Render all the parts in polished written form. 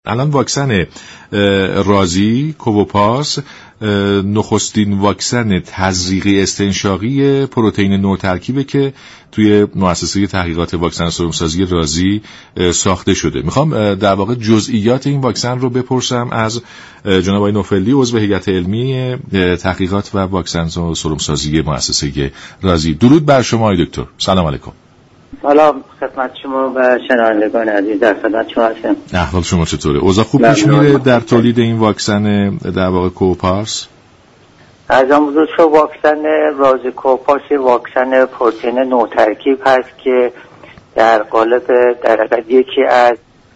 الان واکسن رازی کووپاس نخستین واکسن تزریقی استنشاقی پروتئین نوترکیبه که توی مؤسسه تحقیقات واکسن سرمسازی رازی ساخته شده. میخوام در واقع جزئیات این واکسن رو بپرسم از جناب آقای نوفلی، عضو هیئت علمی تحقیقات و واکسن سرمسازی مؤسسه رازی. درود بر شما آقای دکتر. سلام علیکم. سلام خدمت شما و شنوندگان عزیز، در خدمت شما هستم. احوال شما چطوره؟ اوضاع خوب پیش میره در تولید این واکسن در واقع کووپاس؟ از آن بزرگ شو واکسن رازی کووپاس واکسن پروتئین نوترکیب هست که در قالب در حقیقت یکی از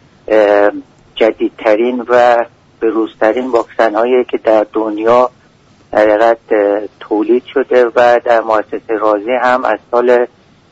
جدیدترین و بروزترین واکسن هایی که در دنیا در حقیقت تولید شده و در مؤسسه رازی هم از سال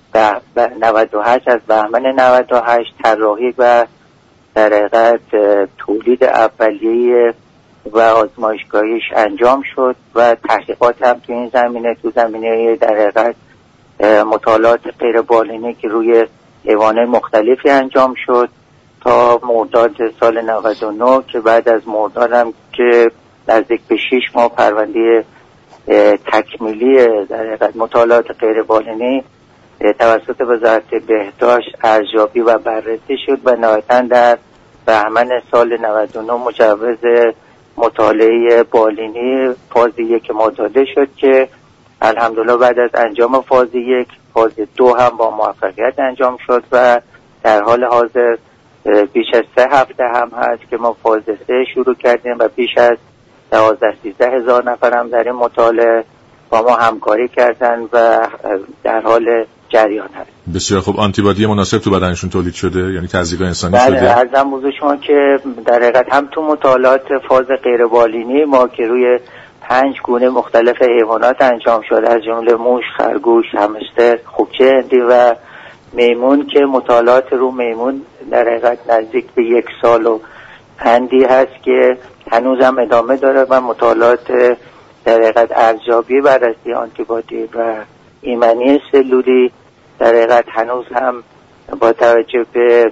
98 از بهمن 98 طراحی و در حقیقت تولید اولیه و آزمایشگاهیش انجام شد و تحقیقات هم تو این زمینه، تو زمینه در حقیقت مطالعات غیر بالینی که روی حیوانات مختلفی انجام شد تا مرداد سال 99 که بعد از مرداد هم که نزدیک به 6 ماه پرونده تکمیلی در حقیقت مطالعات غیر بالینی توسط وزارت بهداشت ارزیابی و بررسی شد و نهایتاً در بهمن سال 99 مجوز مطالعه بالینی فاز 1 مطالعه شد که الحمدلله بعد از انجام فاز 1 فاز 2 هم با موفقیت انجام شد و در حال حاضر بیش از 3 هفته هم هست که ما فاز 3 شروع کردیم و بیش از 12-13 هزار نفر هم در این مطالعه با ما همکاری کردن و در حال جریان هست. بسیار خوب. آنتیبادی مناسب تو بدنشون تولید شده، یعنی تزریق انسانی بله، شده؟ بله، عرضم بزرگ شما که در حقیقت هم تو مطالعات فاز غیر بالینی ما که روی 5 گونه مختلف حیوانات انجام شده از جمله موش، خرگوش، همستر، خوکه هندی و میمون که مطالعات رو میمون در حقیقت نزدیک به 1 سال و اندی هست که هنوز هم ادامه داره و مطالعات در حقیقت ارزیابی بررسی آنتیبادی و ایمنی سلولی در حقیقت هنوز هم با توجه به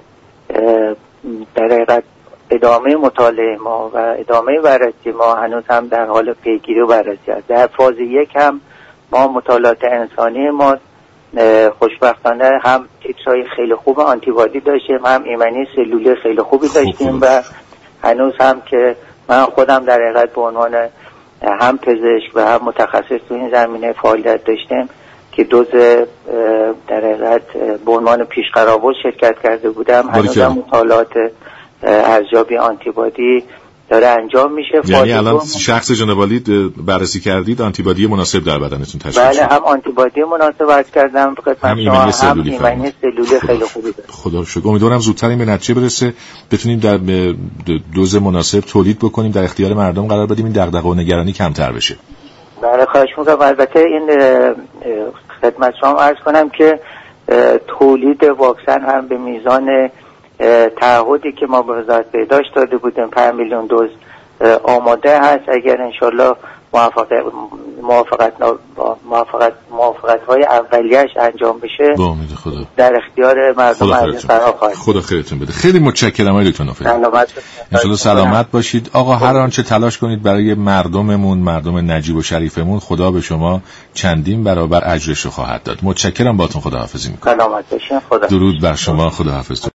در حقیقت ادامه مطالعه ما و ادامه بررسی ما هنوز هم در حال پیگیری و بررسی است. در فاز 1 هم ما مطالعات انسانی ما خوشبختانه هم تیترهای خیلی خوب آنتیبادی داشتیم، هم ایمنی سلولی خیلی خوبی داشتیم و هنوز هم که من خودم در حقیقت به عنوان هم پزشک و هم متخصص تو این زمینه فعالیت داشتیم که دوز در حقیقت به عنوان پیشقراول شرکت کرده بودم. هنوز هم مطالعات ارزیابی آنتیبادی داره انجام میشه. یعنی الان شخص جناب عالی بررسی کردید آنتیبادی مناسب در بدنتون تشخیص شد؟ بله، هم آنتیبادی مناسب عرض کردم هم ایمنی سلولی خیلی خوبی داره. خدا رو شکر. امیدوارم زودتر این به نتیجه برسه، بتونیم در دوز مناسب تولید بکنیم، در اختیار مردم قرار بدیم، این دغدغه و نگرانی کمتر بشه. بله خواهش می‌کنم. البته این خدمت شما عرض کنم که تولید واکسن هم به میزان تعهدی که ما به وزارت بهداشت داده بودیم 5 میلیون دوز آماده هست. اگر انشالله موافقت های اولیه‌اش انجام بشه با امید خدا در اختیار مردم عزیز قرار خواهد. خدا خیرتون بده. خیلی متشکرم آقای دکتر نوفلی. انشالله سلامت باشید. آقا هر آنچه تلاش کنید برای مردممون، مردم نجیب و شریفمون، خدا به شما چندین برابر اجرش رو خواهد داد. متشکرم، باهاتون خداحافظی میکنم. سلامت باشین. خدا. درود بر شما. خداحافظ.